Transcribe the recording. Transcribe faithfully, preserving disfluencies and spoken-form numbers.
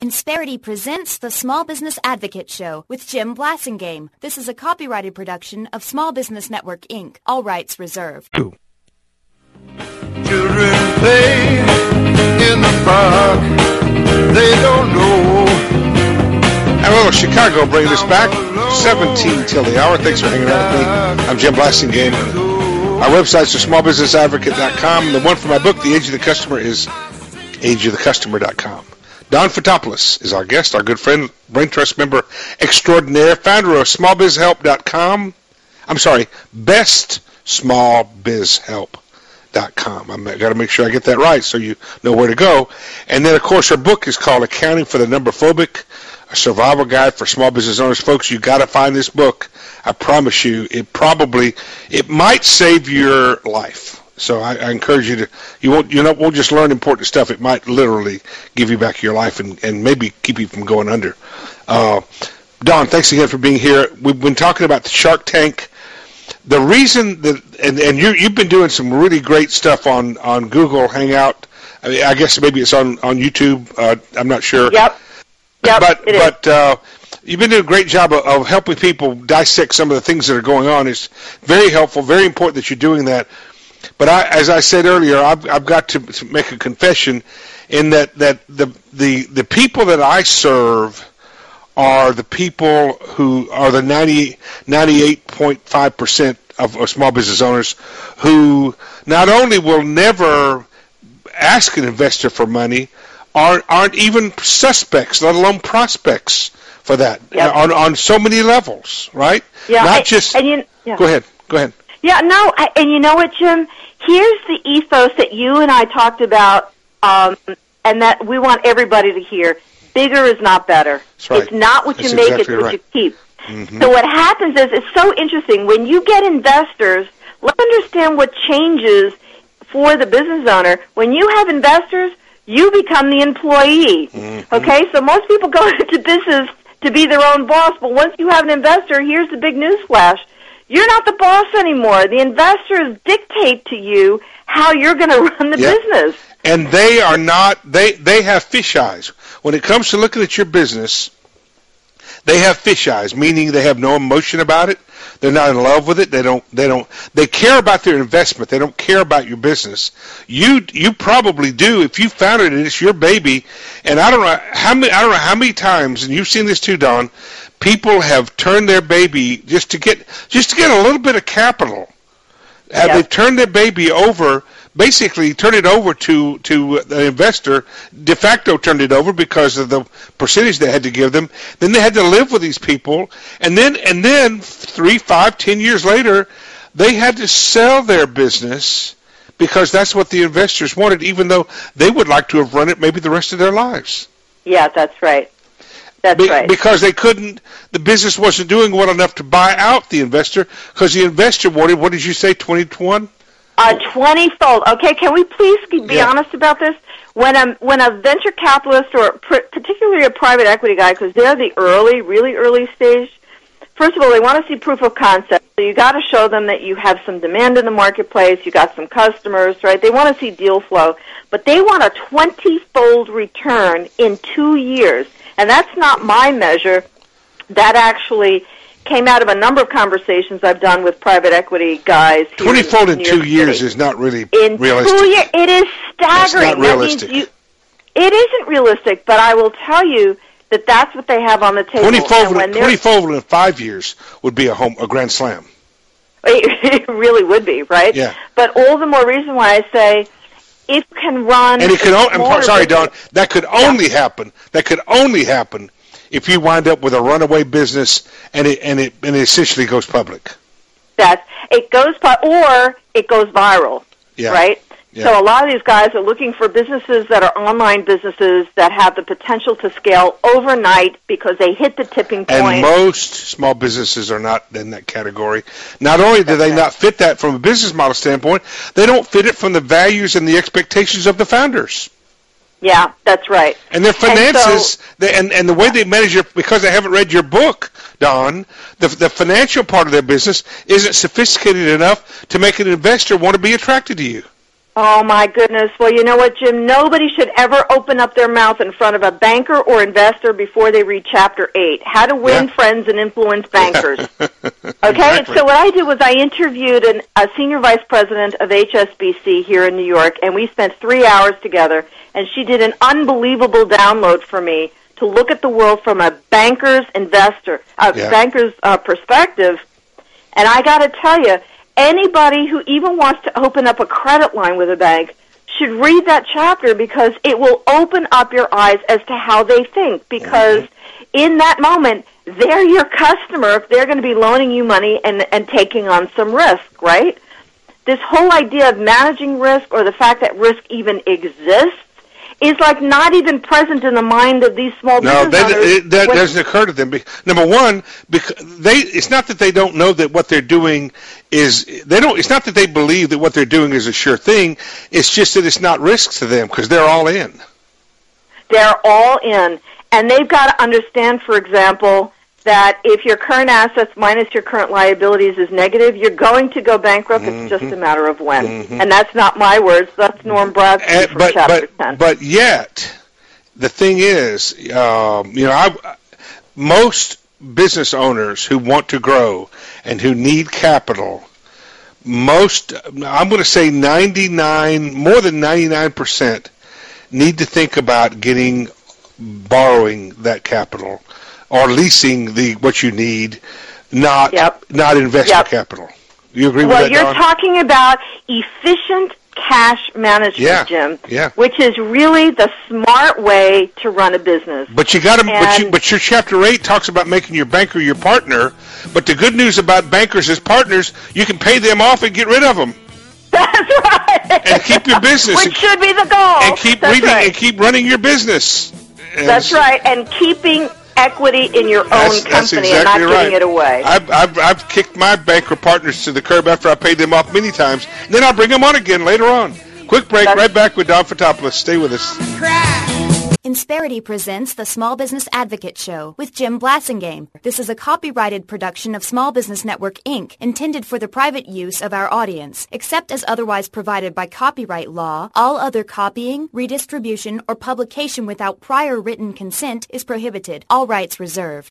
Insperity presents the Small Business Advocate Show with Jim Blasingame. This is a copyrighted production of Small Business Network, Incorporated. All rights reserved. Children play in the park. They don't know. Hello, Chicago, bringing us back. seventeen till the hour. Thanks for hanging out with me. I'm Jim Blasingame. Our website's the small business advocate dot com. The one for my book, The Age of the Customer, is age of the customer dot com. Don Fotopoulos is our guest, our good friend, Brain Trust member extraordinaire, founder of small biz help dot com. I'm sorry, best small biz help dot com. I've got to make sure I get that right so you know where to go. And then, of course, her book is called Accounting for the Number Phobic, a survival guide for small business owners. Folks, you got to find this book. I promise you, it probably, it might save your life. So I, I encourage you to, you won't, you know, won't just learn important stuff. It might literally give you back your life and, and maybe keep you from going under. Uh, Don, thanks again for being here. We've been talking about the Shark Tank. The reason that, and, and you, you've been doing some really great stuff on, on Google Hangout. I mean, I guess maybe it's on, on YouTube. Uh, I'm not sure. Yep. Yep, but it but uh, you've been doing a great job of, of helping people dissect some of the things that are going on. It's very helpful, very important that you're doing that. But I, as I said earlier, I've, I've got to, to make a confession in that, that the, the the people that I serve are the people who are the ninety, ninety-eight point five percent of, of small business owners who not only will never ask an investor for money, aren't, aren't even suspects, let alone prospects for that, yep. on, on so many levels, right? Yeah, Not and, just. And you, yeah. Go ahead. Go ahead. Yeah, no, I, and you know what, Jim? Here's the ethos that you and I talked about, um, and that we want everybody to hear. Bigger is not better. That's right. It's not what That's you make, exactly it's what right. you keep. Mm-hmm. So what happens is, it's so interesting. When you get investors, let's understand what changes for the business owner. When you have investors, you become the employee. Mm-hmm. Okay? So most people go into business to be their own boss, but once you have an investor, here's the big news flash. You're not the boss anymore. The investors dictate to you how you're going to run the yep. business. And they are not, they, they have fish eyes. When it comes to looking at your business, they have fish eyes, meaning they have no emotion about it. They're not in love with it. They don't, they don't, they care about their investment. They don't care about your business. You, you probably do. If you founded it, it's your baby. And I don't know how many, I don't know how many times, and you've seen this too, Don, people have turned their baby just to get, just to get a little bit of capital. Have Yep. They've turned their baby over, basically turned it over to, to the investor, de facto turned it over because of the percentage they had to give them. Then they had to live with these people. And then, and then three, five, ten years later, they had to sell their business because that's what the investors wanted, even though they would like to have run it maybe the rest of their lives. Yeah, that's right. That's Be- right. Because they couldn't, the business wasn't doing well enough to buy out the investor because the investor wanted, what did you say, twenty to one? Uh, twenty-fold. Okay, can we please be yeah. honest about this? When a, when a venture capitalist or pr- particularly a private equity guy, because they're the early, really early stage, first of all, they want to see proof of concept. So you got to show them that you have some demand in the marketplace, you got some customers, right? They want to see deal flow. But they want a twenty-fold return in two years. And that's not my measure. That actually came out of a number of conversations I've done with private equity guys. twenty-fold in, in two City. years is not really in realistic. Two years, it is staggering. That's not realistic. That means you, it isn't realistic, but I will tell you that that's what they have on the table. twenty-fold, twenty-fold in five years would be a home, a grand slam. It really would be, right? Yeah. But all the more reason why I say, it can run. And it could. O- I'm sorry, Don. business. That could only yeah. happen. That could only happen if you wind up with a runaway business and it and it and it essentially goes public. That it goes, or it goes viral. Yeah. Right. Yeah. So a lot of these guys are looking for businesses that are online businesses that have the potential to scale overnight because they hit the tipping point. And most small businesses are not in that category. Not only do That's they right. not fit that from a business model standpoint, they don't fit it from the values and the expectations of the founders. Yeah, that's right. And their finances, and, so, they, and, and the way they manage your, because they haven't read your book, Don, the, the financial part of their business isn't sophisticated enough to make an investor want to be attracted to you. Oh, my goodness. Well, you know what, Jim? Nobody should ever open up their mouth in front of a banker or investor before they read Chapter eight, How to Win Yeah. Friends and Influence Bankers. Okay? Exactly. So what I did was I interviewed an, a senior vice president of H S B C here in New York, and we spent three hours together, and she did an unbelievable download for me to look at the world from a banker's investor, uh, Yeah. banker's uh, perspective. And I got to tell you, anybody who even wants to open up a credit line with a bank should read that chapter because it will open up your eyes as to how they think. Because mm-hmm. in that moment, they're your customer if they're going to be loaning you money and, and taking on some risk, right? This whole idea of managing risk or the fact that risk even exists is like not even present in the mind of these small No, business they, owners. it, that when- doesn't occur to them. Be- Number one, because they it's not that they don't know that what they're doing is they don't. It's not that they believe that what they're doing is a sure thing. It's just that it's not risk to them because they're all in. They're all in. And they've got to understand, for example, that if your current assets minus your current liabilities is negative, you're going to go bankrupt. Mm-hmm. It's just a matter of when. Mm-hmm. And that's not my words. That's Norm Bradstreet And, from but Chapter but ten. but yet, the thing is, um, you know, I, most business owners who want to grow and who need capital, most I'm going to say ninety-nine, more than ninety-nine percent, need to think about getting borrowing that capital or leasing the what you need, not Yep. not investment Yep. capital. You agree Well, with that, you're Don? talking about efficient cash management, Yeah, Jim, yeah. which is really the smart way to run a business. But you got to. But, you, And- but your chapter eight talks about making your banker your partner. But the good news about bankers as partners, you can pay them off and get rid of them, That's right. and keep your business, Which and, should be the goal. and keep That's reading right. and keep running your business. And That's right, and keeping equity in your own That's, company that's exactly and not right. giving it away. I've, I've I've kicked my banker partners to the curb after I paid them off many times. And then I'll bring them on again later on. Quick break. That's- Right back with Don Fotopoulos. Stay with us. Insperity presents the Small Business Advocate Show with Jim Blassingame. This is a copyrighted production of Small Business Network, Incorporated, intended for the private use of our audience. Except as otherwise provided by copyright law, all other copying, redistribution, or publication without prior written consent is prohibited. All rights reserved.